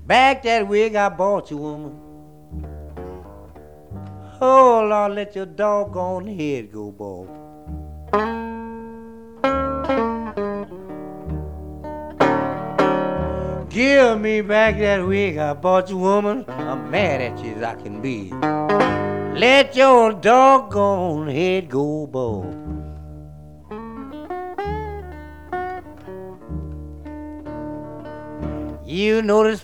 Back that wig I bought you, woman. Oh, Lord, let your doggone head go bald. Give me back that wig I bought you, woman. I'm mad at you as I can be. Let your doggone head go bald. You notice